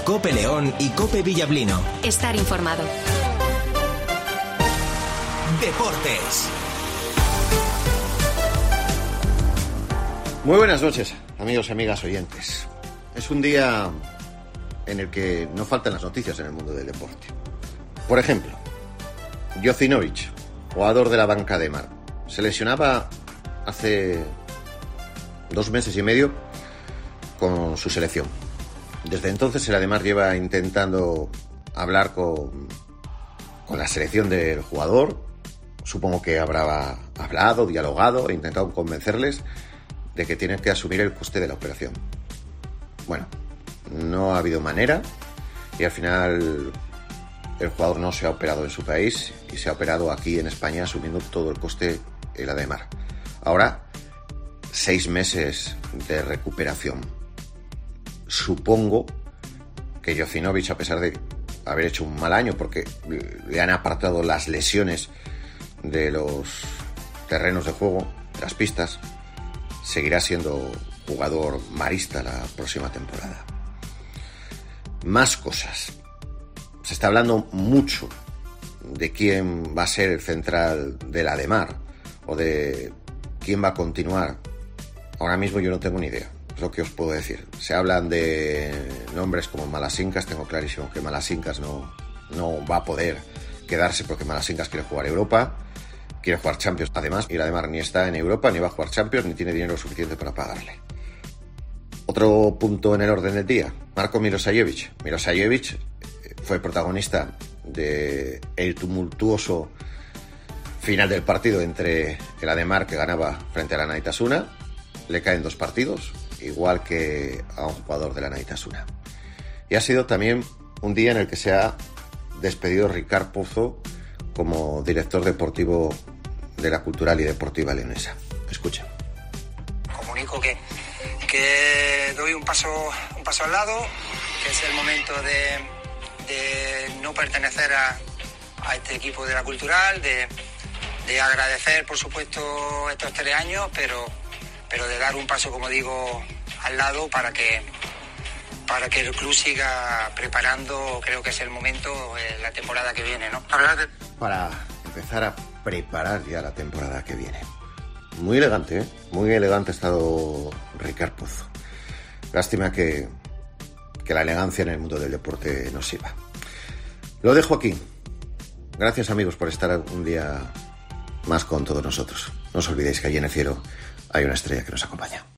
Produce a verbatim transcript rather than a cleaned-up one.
COPE León y COPE Villablino. Estar informado. Deportes. Muy buenas noches, amigos y amigas oyentes. Es un día en el que no faltan las noticias en el mundo del deporte. Por ejemplo, Jocinovic, jugador de la Banca de Mar, se lesionaba hace dos meses y medio con su selección. Desde entonces el Ademar lleva intentando hablar con, con la selección del jugador. Supongo que habrá hablado, dialogado e intentado convencerles de que tienen que asumir el coste de la operación. Bueno, no ha habido manera y al final el jugador no se ha operado en su país y se ha operado aquí en España asumiendo todo el coste el Ademar. Ahora, seis meses de recuperación. Supongo que Jocinovic, a pesar de haber hecho un mal año porque le han apartado las lesiones de los terrenos de juego, de las pistas, seguirá siendo jugador marista la próxima temporada. Más cosas. Se está hablando mucho de quién va a ser el central del Ademar o de quién va a continuar. Ahora mismo yo no tengo ni idea, es lo que os puedo decir. Se hablan de nombres como Malasincas, tengo clarísimo que Malasincas no, no va a poder quedarse porque Malasincas quiere jugar Europa. Quiere jugar Champions, además, y el Ademar ni está en Europa, ni va a jugar Champions, ni tiene dinero suficiente para pagarle. Otro punto en el orden del día, Marko Milosavljevic. Milosavljevic fue protagonista de el tumultuoso final del partido entre el Ademar, que ganaba frente a la Naitasuna. Le caen dos partidos, igual que a un jugador de la Naitasuna. Y ha sido también un día en el que se ha despedido Ricard Pozo como director deportivo de la Cultural y Deportiva Leonesa. Escucha. Comunico que, que doy un paso, un paso al lado, que es el momento de, de no pertenecer a, a este equipo de la Cultural, de, de agradecer, por supuesto, estos tres años, pero, pero de dar un paso, como digo, al lado para que, para que el club siga preparando, creo que es el momento, eh, la temporada que viene, ¿no? Hablar de... Para empezar a preparar ya la temporada que viene. Muy elegante, ¿eh? Muy elegante ha estado Ricard Pozo. Lástima que, que la elegancia en el mundo del deporte no sirva. Lo dejo aquí. Gracias, amigos, por estar un día más con todos nosotros. No os olvidéis que allí en el cielo hay una estrella que nos acompaña.